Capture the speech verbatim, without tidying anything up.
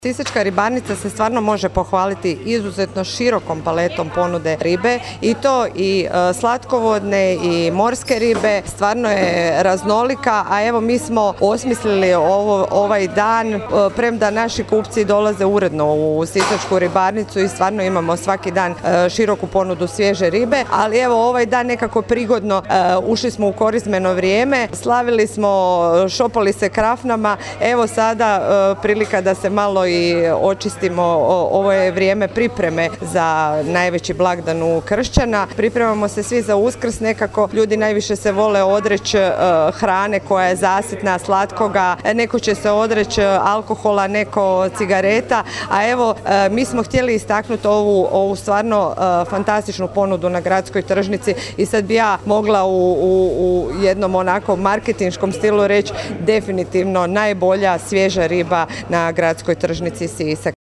Sisačka ribarnica se stvarno može pohvaliti izuzetno širokom paletom ponude ribe i to i slatkovodne i morske ribe, stvarno je raznolika, a evo mi smo osmislili ovo, ovaj dan, premda naši kupci dolaze uredno u Sisačku ribarnicu i stvarno imamo svaki dan široku ponudu svježe ribe, ali evo ovaj dan nekako prigodno ušli smo u korizmeno vrijeme, slavili smo, šopali se krafnama, evo sada prilika da se malo i očistimo, ovo je vrijeme pripreme za najveći blagdan u Kršćana. Pripremamo se svi za Uskrs, nekako ljudi najviše se vole odreći hrane koja je zasitna, slatkoga, neko će se odreći alkohola, neko cigareta, a evo mi smo htjeli istaknuti ovu, ovu stvarno fantastičnu ponudu na gradskoj tržnici i sad bi ja mogla u, u, u jednom onako marketinškom stilu reći definitivno najbolja svježa riba na gradskoj tržnici Sisak.